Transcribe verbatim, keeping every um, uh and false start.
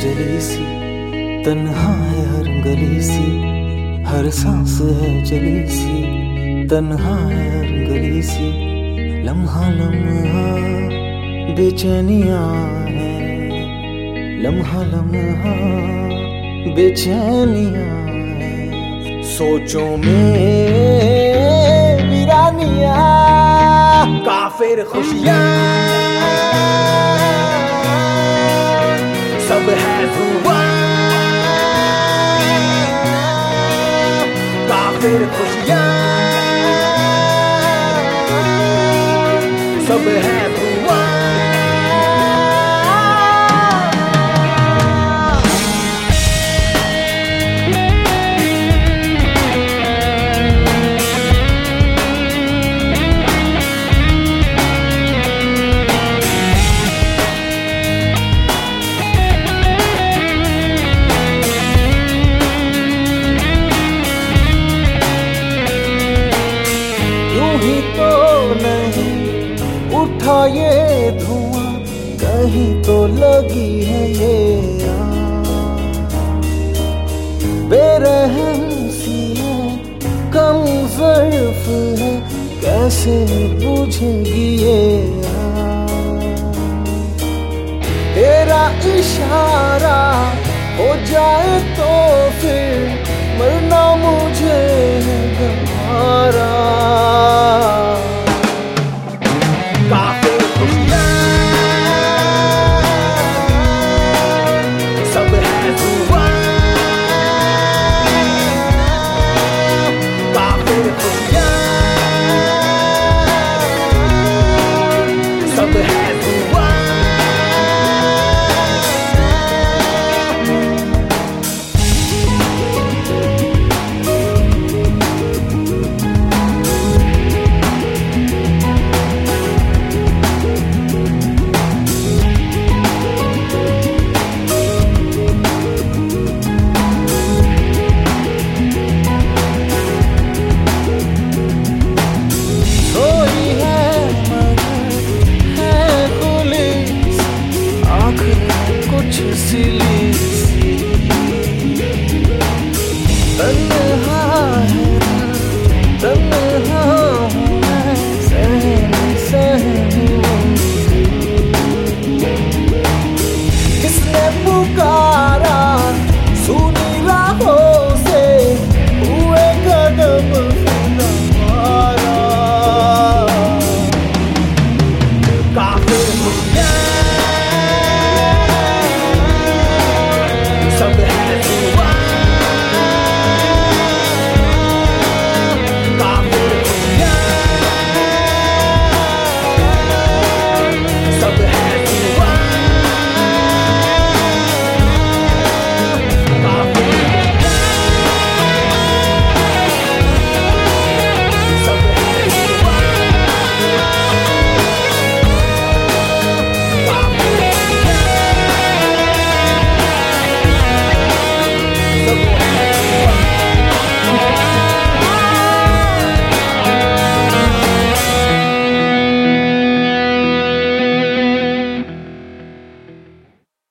जली सी, तन्हा है हर गली सी, हर सांस है जली सी, तन्हा है हर गली सी, लम्हा लम्हा बेचैनियां है, लम्हा लम्हा बेचैनियां है, सोचों में वीरानियां, काफिर खुशियां सब है धुआं, काफिर खुशियां सब है धुआं। ही तो नहीं उठा ये धुआं, कहीं तो लगी है ये आग, बेरहम सी है, कम ज़र्फ है, कैसे बुझेगी ये आग, तेरा इशारा हो जाए तो फिर मरना मुझे है गवारा।